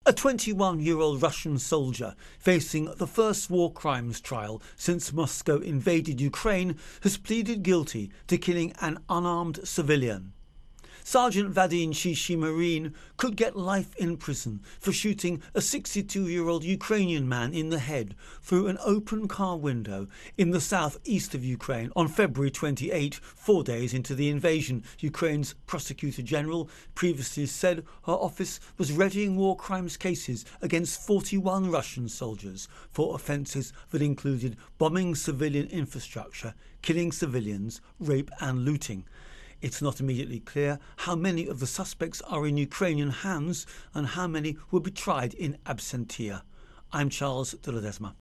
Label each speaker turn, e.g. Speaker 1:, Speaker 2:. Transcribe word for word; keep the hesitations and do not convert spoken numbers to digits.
Speaker 1: A twenty-one-year-old Russian soldier facing the first war crimes trial since Moscow invaded Ukraine has pleaded guilty to killing an unarmed civilian. Sergeant Vadim Shishimarin could get life in prison for shooting a sixty-two-year-old Ukrainian man in the head through an open car window in the southeast of Ukraine on February twenty-eighth, four days into the invasion. Ukraine's Prosecutor General previously said her office was readying war crimes cases against forty-one Russian soldiers for offences that included bombing civilian infrastructure, killing civilians, rape and looting. It's not immediately clear how many of the suspects are in Ukrainian hands and how many will be tried in absentia. I'm Charles de Ledesma.